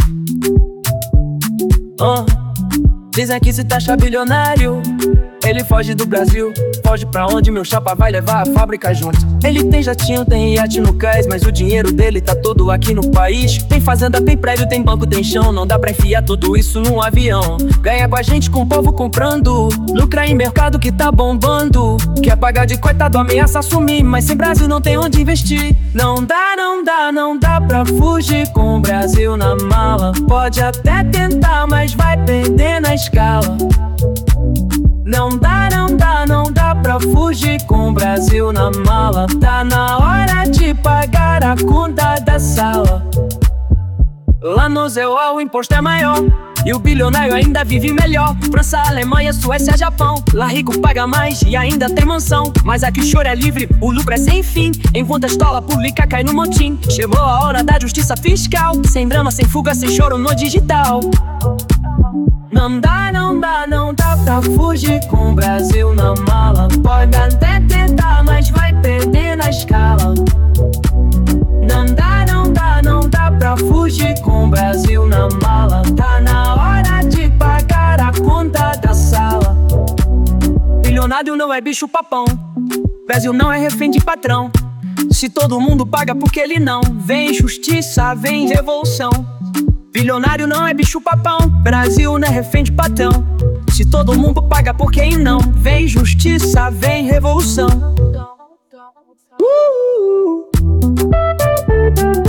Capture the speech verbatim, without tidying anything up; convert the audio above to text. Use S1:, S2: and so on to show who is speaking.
S1: Oh, dizem que se taxa bilionário, ele foge do Brasil. Foge pra onde meu chapa vai levar a fábrica junto. Ele tem jatinho, tem iate no cais, mas o dinheiro dele tá todo aqui no país. Tem fazenda, tem prédio, tem banco, tem chão. Não dá pra enfiar tudo isso num avião. Ganha com a gente, com o povo comprando. Lucra em mercado que tá bombando. Quer pagar de coitado, ameaça assumir, mas sem Brasil não tem onde investir. Não dá, não dá, não dá pra fugir com o Brasil na mala. Pode até tentar, mas vai perder na escala. Não dá, não dá, não dá pra fugir com o Brasil na mala. Tá na hora de pagar a conta da sala. Lá no Z O A o imposto é maior e o bilionário ainda vive melhor. França, Alemanha, Suécia, Japão. Lá rico paga mais e ainda tem mansão. Mas aqui o choro é livre, o lucro é sem fim. Enquanto a escola pública cai no motim. Chegou a hora da justiça fiscal. Sem drama, sem fuga, sem choro no digital. Não dá, não dá, não dá pra fugir com o Brasil na mala. Pode até tentar, mas vai perder na escala. Não dá, não dá, não dá pra fugir com o Brasil na mala. Tá na hora de pagar a conta da sala. Bilionário não é bicho papão. Brasil não é refém de patrão. Se todo mundo paga, porque ele não? Vem justiça, vem revolução. Bilionário não é bicho papão. Brasil não é refém de patrão. Se todo mundo paga, por quem não? Vem justiça, vem revolução. uh, uh, uh.